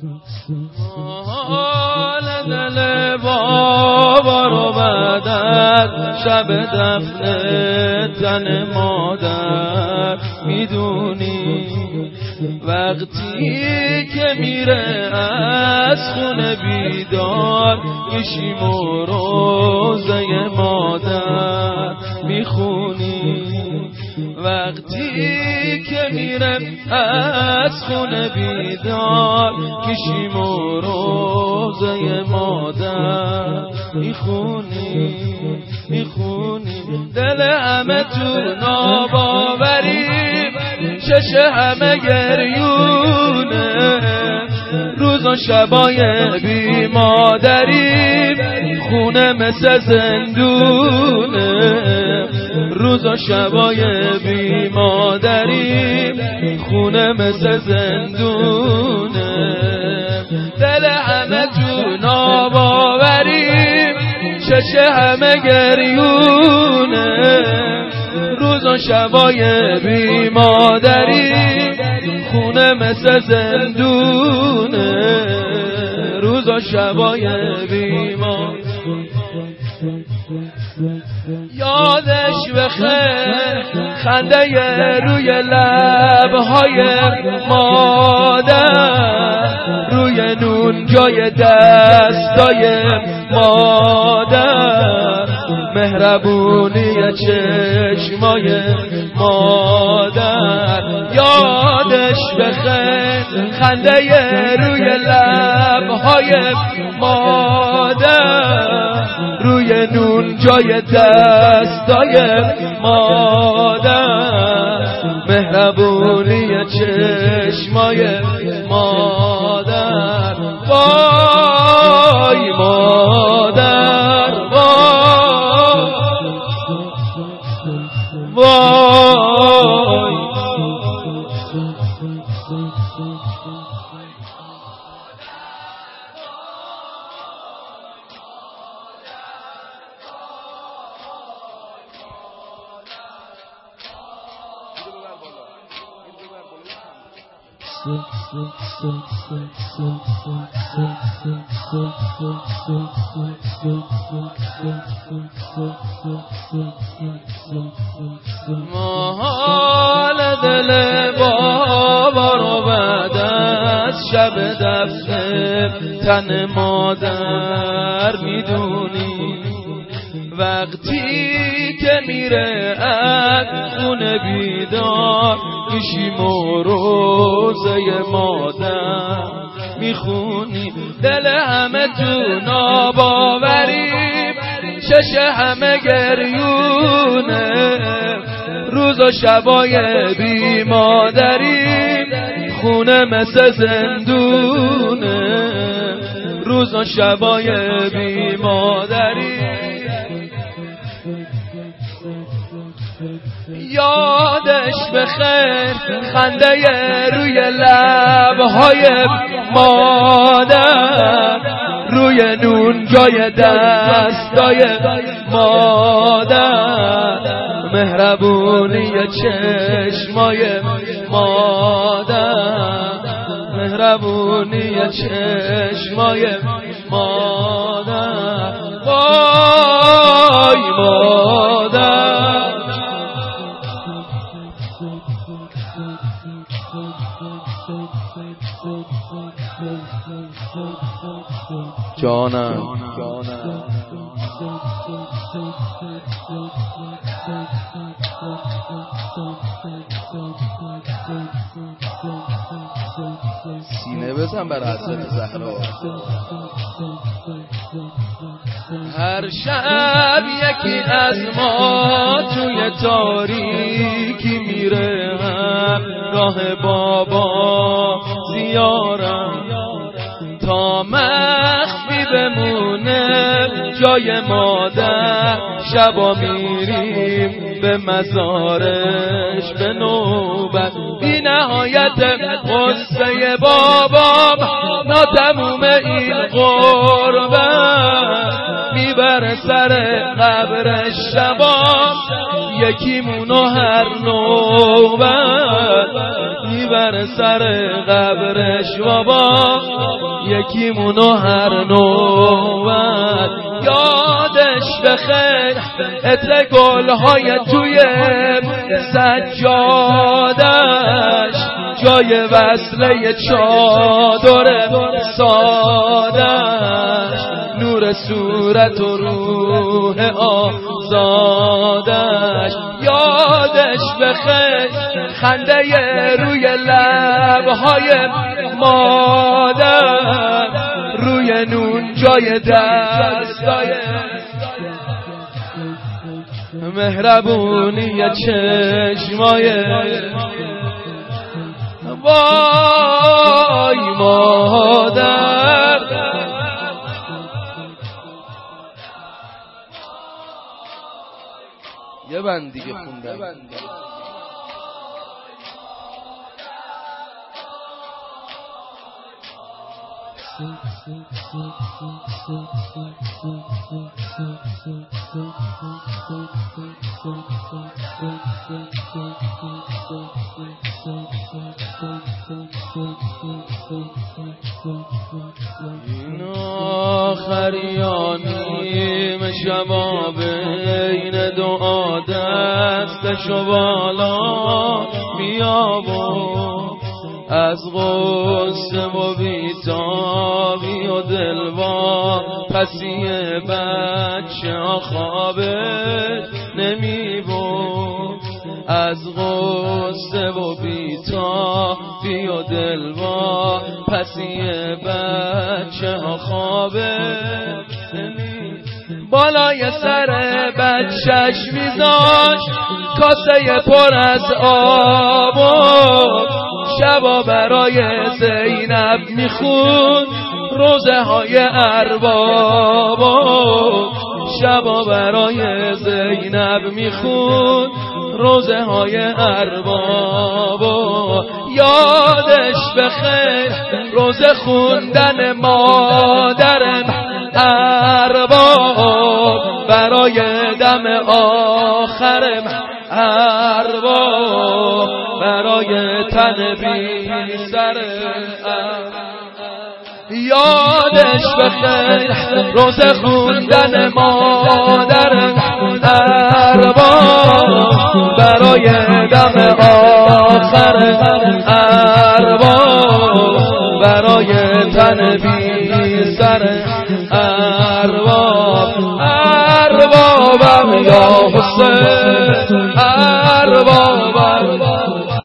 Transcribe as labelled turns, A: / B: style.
A: حال دل بابا رو بعد از شب دفن تن مادر میدونی وقتی که میره از خونه بیدار میشیم و روزه مادر میخونی وقتی که میره از خونه بیدار میشیم و روزه مادر میخونی دل همه تو ناباوری چش همه گریونه روز و شبای بی مادری خونه مثل زندونه روز و شبای بی مادری خونه مثل زندونه دل همه تو ناباوری چش همه گریونه روز و شبای بی مادری خونه مثل زندونه روز و شبای بی مادری یادش بخیر خنده روی لبهای مادر روی نون جای دستای مادر مهربونی چشمای مادر یادش بخیر خنده روی لبهای مادر روی نون جای دستای مادر مهربونی چشمای مادر وای مادر وای حال دل بابا رو بعد از شب دفن تن مادر میدونی وقتی که میره از خونه بیدار میشیم و روزه مادر میخونی دل همه تو ناباوری چش همه گریونه روز و شبای بی مادری خونه مثل زندونه روز و شبای بی مادری یادش بخیر خنده روی لبهای مادر روی نون جای دستای مادر مهربونی چشمای مادر مهربونی چشمای مادر وای مادر جانم سینه بزن بر حضرت زهرا هر شب یکی از ما توی تاریکی میره همراه بابا زیارم تا مخفی بمونه جای مادر شبا میریم به مزارش به نوبت بی نهایت قصه بابام ناتموم این غربت میبره سر قبرش شبام یکیمونو هر نوبت میبره سر قبرش بابام یکیمونو هر نوبت یادش بخیر عطر گلهای توی سجادش جای وصله چادر سادش نور صورت و روح آزادش یادش بخیر خنده روی لبهای مادر روی نون جای دستای مهربونی چشمای وای مادر یه بند دیگه خوندم این آخریانیم شبا بین دعا دستشو بالا میابون از غصه و بیتابی و دلوا پسی بچه ها خوابت نمیبود از غصه و بیتابی و دلوا پسی بچه ها خوابت نمیبود بالای سر بچهش میذاشت کاسه پر از آب شبا برای زینب میخوند روزه های ارباب شبا برای زینب میخوند روزه های ارباب یادش بخیر روزه خوندن مادرم ارباب برای دم آخرم ارباب برای تن بی سر یادش بخیر روزه خوندن مادر ارباب برای دم آخر ارباب برای تن بی سر اربابم یا حسین اربابم